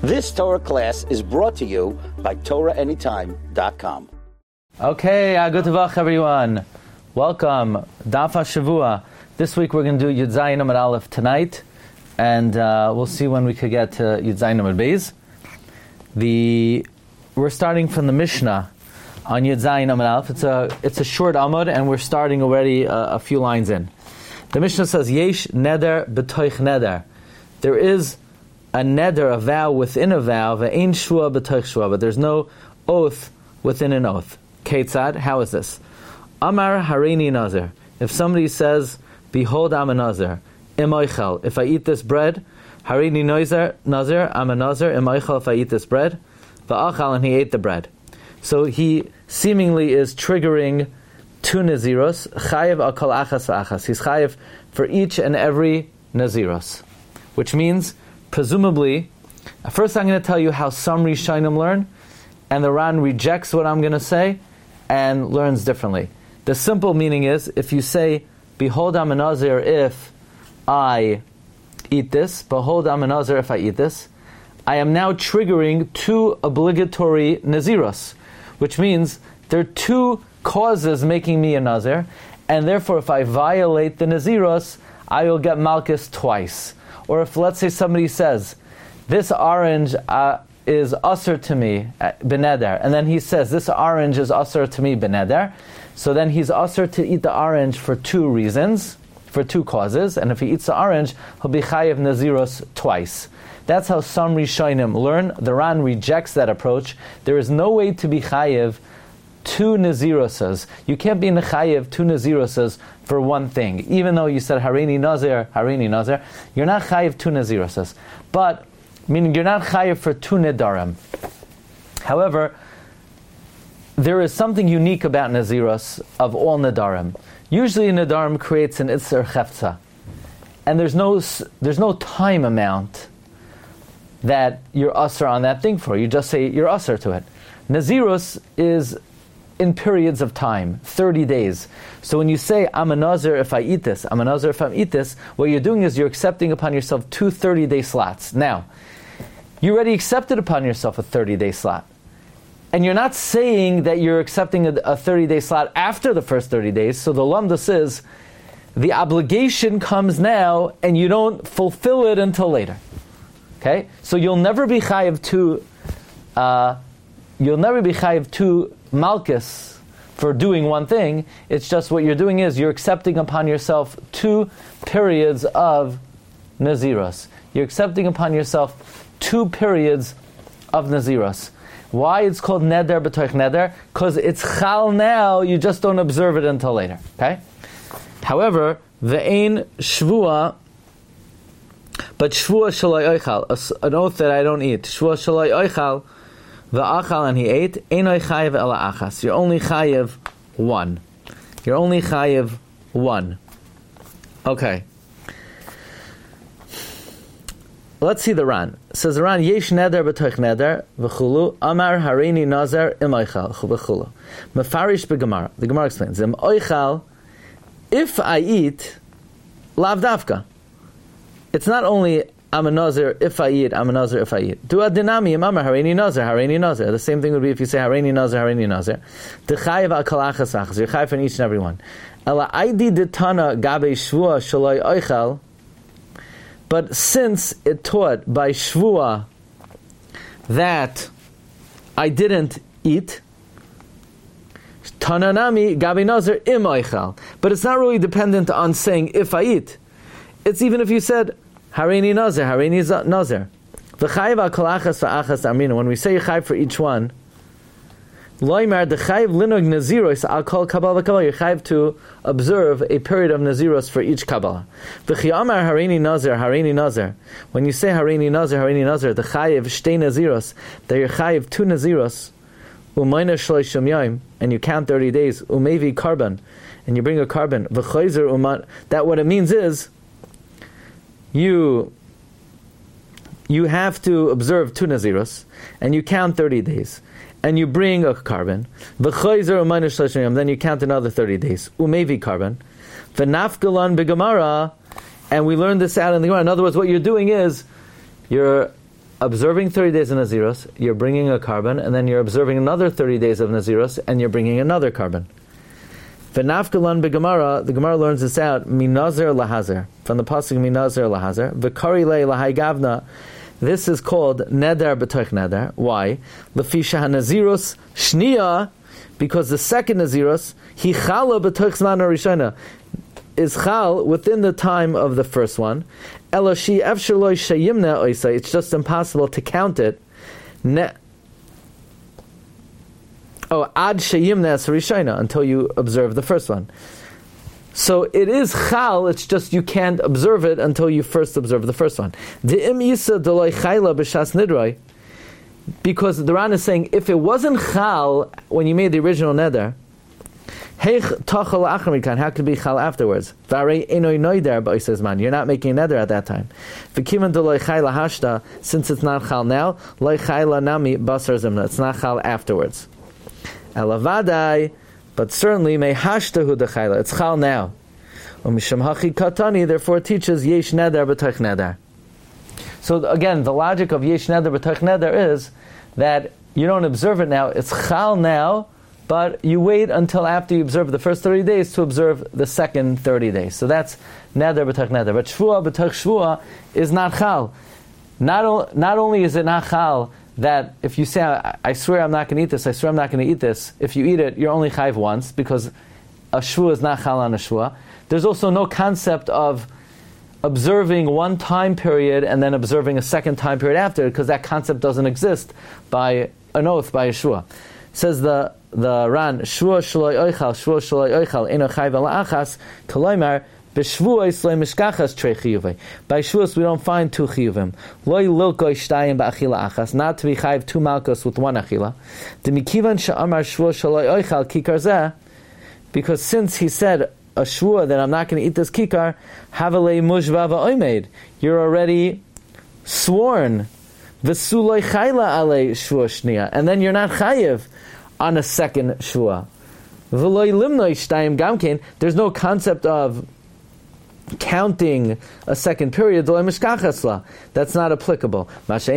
This Torah class is brought to you by TorahAnytime.com. Okay, good Tavach everyone. Welcome. Daf HaShavua. This week we're going to do Yud Zayin Amud Aleph tonight, and we'll see when we could get to Yud Zayin Amud Beis. We're starting from the Mishnah on Yud Zayin Amud Aleph. It's a short Amud, and we're starting already a few lines in. The Mishnah says, Yesh neder b'toich neder. There is a neder, a vow within a vow, ve'ein shvua b'toich shvua, but there's no oath within an oath. Ketzad, how is this? Amar hareini nazir. If somebody says, behold, I'm a nazir, imoichel, if I eat this bread, hareini nazir, I'm a nazir, imoichel, if I eat this bread, va'achal, and he ate the bread. So he seemingly is triggering two naziros, chayev akal achas v'achas. He's chayev for each and every naziros, which means, presumably, first I'm going to tell you how some Rishonim learn, and the Ran rejects what I'm going to say and learns differently. The simple meaning is, if you say, behold, I'm a nazir if I eat this, behold, I'm a nazir if I eat this, I am now triggering two obligatory naziros, which means there are two causes making me a nazir, and therefore if I violate the naziros, I will get malchus twice. Or if, let's say, somebody says, this orange is usher to me, beneder, and then he says, this orange is usher to me, beneder, so then he's usher to eat the orange for two reasons, for two causes, and if he eats the orange, he'll be chayev naziros twice. That's how some Rishonim learn. The Ran rejects that approach. There is no way to be chayev two nazirosas. You can't be chayev two nazirosas for one thing. Even though you said hareini nazir, you're not chayev two nazirosas. But, meaning you're not chayev for two nedarim. However, there is something unique about naziros of all nedarim. Usually nedarim creates an itzer chefza. And there's no time amount that you're usher on that thing for. You just say you're usher to it. Naziros is in periods of time, 30 days. So when you say, I'm a nazir if I eat this, I'm a nazir if I eat this, what you're doing is you're accepting upon yourself two 30-day slots. Now, you already accepted upon yourself a 30-day slot. And you're not saying that you're accepting a 30-day slot after the first 30 days. So the lamdus is, the obligation comes now, and you don't fulfill it until later. Okay? So you'll never be chayev to malchus for doing one thing. It's just what you're doing is you're accepting upon yourself two periods of naziros. You're accepting upon yourself two periods of naziros. Why it's called neder b'toich neder? Because it's chal now, you just don't observe it until later. Okay? However, ve'ein shvua, but shvua shalai oichal, an oath that I don't eat. Shvua shalai oichal, v'achal, and he ate, einoi chayev ela achas. You're only chayev one. You're only chayev one. Okay. Let's see the Ran. It says the Ran, yesh neder b'toich neder, v'chulu, amar hareini nazar im oichal, v'chulu. Mefarish b'gemara. The Gemara explains, im oichal, if I eat, lav davka. It's not only I'm a nazir if I eat, I'm a nazir if I eat. Du adinami imamar hareini nazir. The same thing would be if you say hareini nazir. T'chayev al kalachas achas. You're chayev in each and every one. Ela aidi detana gabe shvua shaloi oichal. But since it taught by shvua that I didn't eat, tananami gabe nazir im oichal. But it's not really dependent on saying if I eat. It's even if you said hareini nazir. V'chayev al kol achas v'achas amrina. When we say chayev for each one, loymar the chayev linog naziros al kol kabbalah v'kabbalah. You're chayev to observe a period of naziros for each kabbalah. V'chiyamar hareini nazir. When you say hareini nazir, the chayev shtei naziros, that you're chayev two naziros, umayna shloishim yom, and you count 30 days, umevi karban, and you bring a carbon, v'chayzer umat. That what it means is, you have to observe two naziros, and you count 30 days, and you bring a carbon, then you count another 30 days, umevi carbon, v'nafgalan begamara, and we learned this out in the Gemara. In other words, what you're doing is, you're observing 30 days of Nazirus, you're bringing a carbon, and then you're observing another 30 days of Nazirus, and you're bringing another carbon. V'nafkalan beGemara, the Gemara learns this out, minazer lahazer, from the pasuk minazer lahazer, v'kari le lahai gavna. This is called neder b'toich neder. Why? L'fisha hanazirus shniya, because the second nazirus, he chala b'toich zman harishona, is chal within the time of the first one. Eloshi efshir lo sheyimna oisai. It's just impossible to count it. Ad sheyimna harishona, until you observe the first one. So it is chal, it's just you can't observe it until you first observe the first one. De'im isa deloi chayla b'shas nidroi, because the Ran is saying, if it wasn't chal when you made the original neder, heich tachal achamikan, how could it be chal afterwards? V'arei enoi noider b'oisez man, you're not making a neder at that time. V'kivan deloi chayla hashta, since it's not chal now, loi chayla nami basar zimna, it's not chal afterwards. Elavadai, but certainly may hashtahu dechayla. It's chal now. Umisham hachi katani, therefore it teaches yesh neder b'toich neder. So again, the logic of yesh neder b'toich neder is that you don't observe it now. It's chal now, but you wait until after you observe the first 30 days to observe the second 30 days. So that's neder b'toich neder. But shvua b'toich shvua is not chal. Not only is it not chal, that if you say, I swear I'm not going to eat this, I swear I'm not going to eat this, if you eat it, you're only chayv once, because a shvua is not chal on a shvua. There's also no concept of observing one time period and then observing a second time period after, because that concept doesn't exist by an oath, by a shvua. Says the Ran, shvua shaloi oichal, eno chayv ala achas, koloimar, by shvuos we don't find two chiyuvim. Loi lilkoi shtayim ba'achila achas, not to be chayiv two malchus with one achila. Demikivan she'amar shvuos shaloi oichal kikar zeh, because since he said a shvua that I'm not going to eat this kikar, havalei mujva va'oimed, you're already sworn. V'suloi chayla alei shvua shniya, and then you're not chayiv on a second shvua. V'loi limnoi shtayim gamkein, there's no concept of counting a second period, that's not applicable.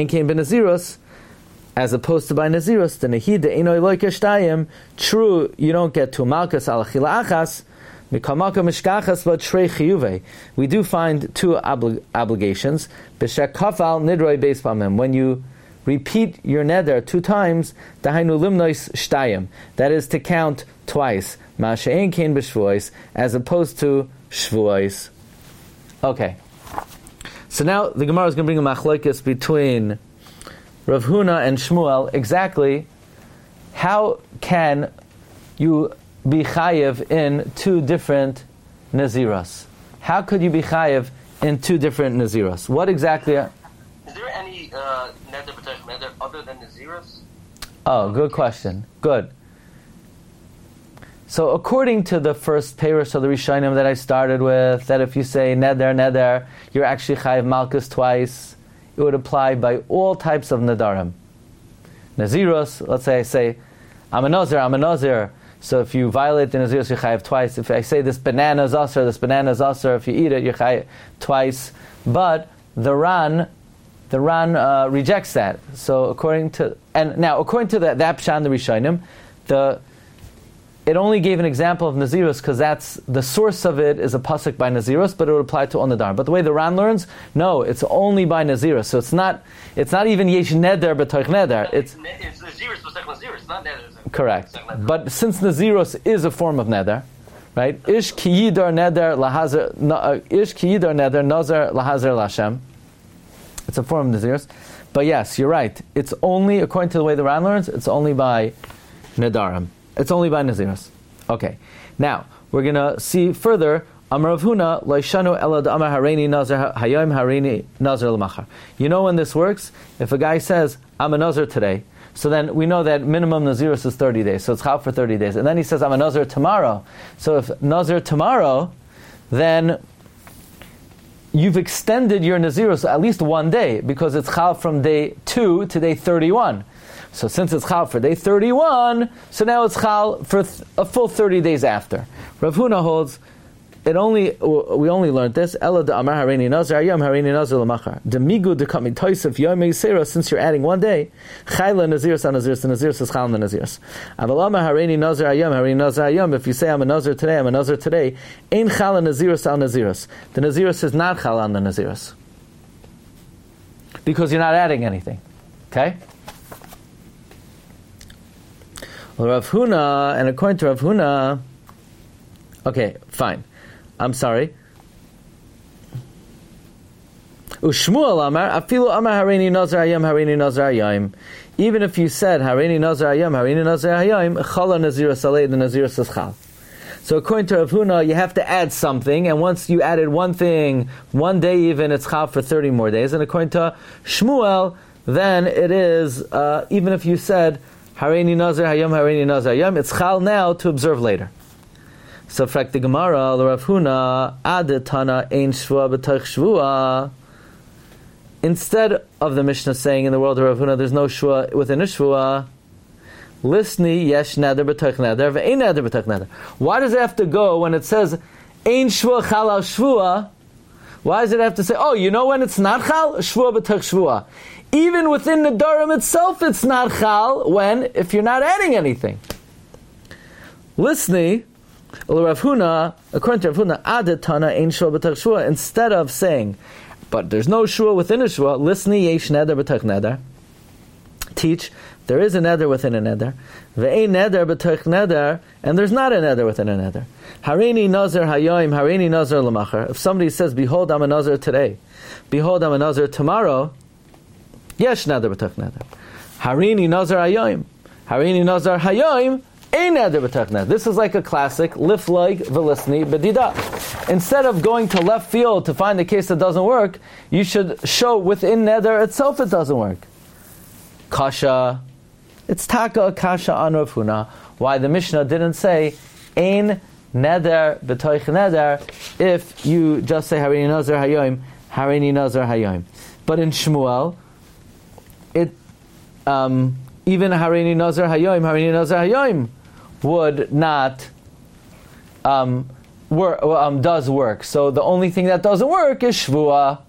As opposed to by Nazirus, the Nehida Enoi Loika Shtayim, true, you don't get to Malkas al Achila Achas, Mikamaka Mishkachas, but Shrei Chiyuve. We do find two obligations. B'shek Kafal Nidroi Beis Pamim. When you repeat your neder 2 times, Dahainu Limnois Shtayim. That is to count twice. Ma'ashe'en Kein B'shvuos, as opposed to Shvuos. Okay, so now the Gemara is going to bring a machlokes between Rav Huna and Shmuel. Exactly, how can you be chayiv in 2 different naziros? How could you be chayiv in 2 different naziros? What exactly? Is there any neder b'toich neder other than naziros? Oh, good question. Good. So according to the first Perush of the Rishonim that I started with, that if you say neder, you're actually chayiv malchus twice, it would apply by all types of nedarim. Naziros, let's say I say, I'm a nazir, so if you violate the naziros, you're chayiv twice. If I say this banana is asur, if you eat it, you're chayiv twice. But the Ran rejects that. So according to that pshat in the Rishonim, it only gave an example of Nazirus because that's the source of it is a pasuk by Nazirus, but it would apply to all Nadar. But the way the Ran learns, no, it's only by Nazirus. So it's not even Yesh Neder b'toich Neder. It's Nazirus b'toich Nazirus, not Neder. Correct. But since Nazirus is a form of Neder, right? Ish ki yidar Neder nazar lahazer lashem. It's a form of Nazirus. But yes, you're right. It's only, according to the way the Ran learns, it's only by Nedarim. It's only by Nazirus. Okay. Now, we're going to see further. Amar Rav Huna, Laishanu elad amar hareini nazar hayom hareini nazar l'machar. You know when this works? If a guy says, I'm a nazar today, so then we know that minimum Nazirus is 30 days, so it's chal for 30 days. And then he says, I'm a nazar tomorrow. So if nazar tomorrow, then you've extended your Nazirus at least 1 day, because it's chal from day 2 to day 31. So since it's chal for day 31, so now it's chal for a full 30 days after. Rav Huna holds we only learned this. Ella de Amar Hareini Nazar Hayom Hareini Nazar L'machar. De Migu de Kami Toisef Yom Yisera. Since you're adding one day, Chayla Naziris on Naziris, the Naziris is Chal on the Naziris. Aval Amar Hareini Nazar Hayom Hareini Nazar Hayom. If you say I'm a Nazir today, I'm a Nazir today. Ein Chal on Naziris on Naziris. The Naziris is not Chal on the Naziris because you're not adding anything. Okay. Well, Rav Huna, and according to Rav Huna, okay, fine. I'm sorry. Ushmuel Amar, Afilu Amar Hareini Nazar Hayom, Hareini Nazar Hayom. Even if you said Hareini Nazar Hayom, Hareini Nazar Hayom, Chala Nazir Saleh, the Nazir says Chal. So according to Rav Huna, you have to add something, and once you added one thing, one day even, it's Chal for 30 more days. And according to Shmuel, then it is, even if you said Hareini Nazar Hayom, Hareini Nazar Hayom, it's Chal now to observe later. So, frak the Gemara, Rav Huna, Adetana ein shvua b'toich shvua. Instead of the Mishnah saying in the world of Rav Huna, there's no shvua within a shvua, Lisni yesh neder b'toich neder, ve'ein neder b'toich neder. Why does it have to go when it says ein shvua chal al shvua? Why does it have to say, oh, you know when it's not chal? Shvua b'toich shvua. Even within the Darim itself, it's not chal if you're not adding anything. Lisni, Rav Huna, according to Rav Huna, Adetana ein shvua b'toich shvua. Instead of saying, but there's no shvua within a shvua, Lisni yesh neder b'toich neder. Teach, there is a neder within a neder. Ve'ein neder b'toich neder, and there's not a neder within a neder. Hareini nazar hayoim, hareini nazar l'machar. If somebody says, behold, I'm a nazar today, behold, I'm a nazar tomorrow, yesh neder b'toich neder. Hareini nazar hayoim, hareini nazar hayoim, ein neder b'toich neder. This is like a classic, liflag v'lisni b'dida. Instead of going to left field to find the case that doesn't work, you should show within neder itself it doesn't work. Kasha, it's taka kasha on Rav Huna. Why the Mishnah didn't say ein neder b'toich neder if you just say hareini nazar hayoim, hareini nazar hayoim. But in Shmuel, it even hareini nazar hayoim would not does work. So the only thing that doesn't work is shvua.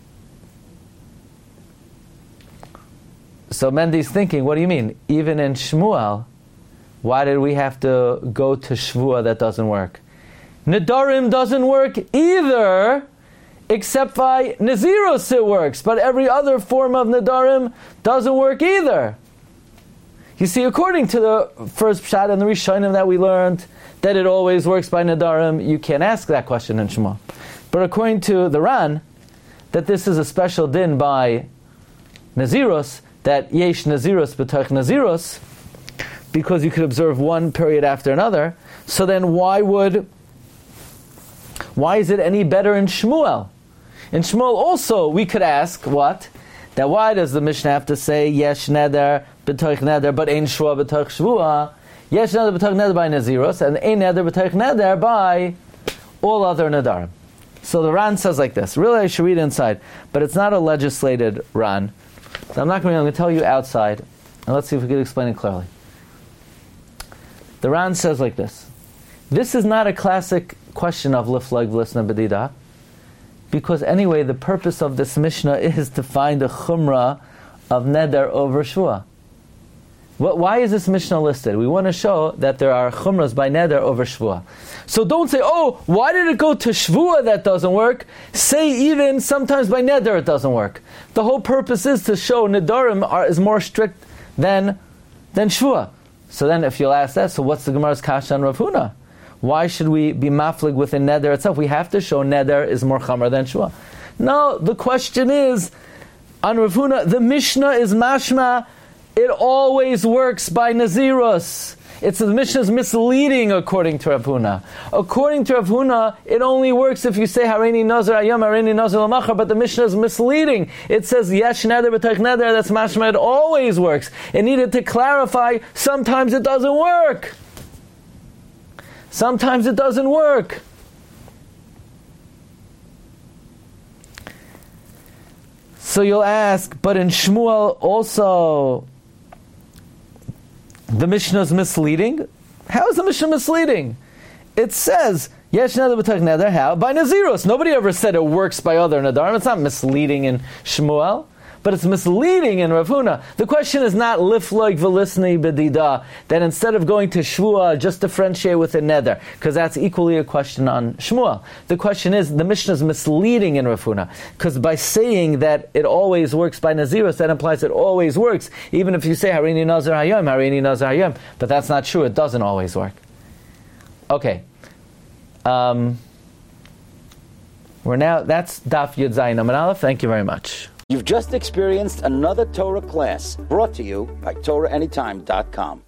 So Mendy's thinking, what do you mean? Even in Shmuel, why did we have to go to shvua that doesn't work? Nedarim doesn't work either, except by Naziros it works, but every other form of Nedarim doesn't work either. You see, according to the first Pshat and the Rishonim that we learned, that it always works by Nedarim, you can't ask that question in Shmuel. But according to the Ran, that this is a special din by Naziros, that yesh Naziros b'toich Naziros, because you could observe one period after another, so then why is it any better in Shmuel? In Shmuel also, we could ask, what? That why does the Mishnah have to say yesh neder b'toich neder, but ein shvua b'toich shvua? Yesh neder b'toich neder by Naziros, and ein neder b'toich neder by all other nedarim. So the Ran says like this. Really, I should read inside, but it's not a legislated Ran. So I'm going to tell you outside, and let's see if we can explain it clearly. The Ran says like this. This is not a classic question of liflag v'lisna b'dida, because anyway, the purpose of this Mishnah is to find a chumrah of neder over shvua. Why is this Mishnah listed? We want to show that there are chumras by neder over shvua. So don't say, oh, why did it go to shvua that doesn't work? Say even sometimes by neder it doesn't work. The whole purpose is to show nedarim is more strict than shvua. So then if you'll ask that, so what's the Gemara's kasha on Rav Huna? Why should we be maflig within neder itself? We have to show neder is more chamar than shvua. No, the question is, on Rav Huna, the Mishnah is mashma, it always works by Naziros. The Mishnah is misleading according to Rav Huna. According to Rav Huna, it only works if you say hareini nazar hayom, hareini nazar l'machar, but the Mishnah is misleading. It says yesh neder b'toich neder, that's mashma, it always works. It needed to clarify, sometimes it doesn't work. Sometimes it doesn't work. So you'll ask, but in Shmuel also, the Mishnah is misleading? How is the Mishnah misleading? It says, Yesh neder b'toich neder, how? By Nazirus. Nobody ever said it works by other Nadarim. It's not misleading in Shmuel, but it's misleading in Rav Huna. The question is not lifloik v'lisnei b'dida, that instead of going to Shvuah, just differentiate with a neder, because that's equally a question on Shmuel. The question is, the Mishnah is misleading in Rav Huna, because by saying that it always works by Nazirus, that implies it always works, even if you say Harini Nazar Hayom, Harini Nazar Hayom, but that's not true, it doesn't always work. Okay. We're now, that's Daf Yud Zayin Amud Aleph. Thank you very much. You've just experienced another Torah class brought to you by TorahAnytime.com.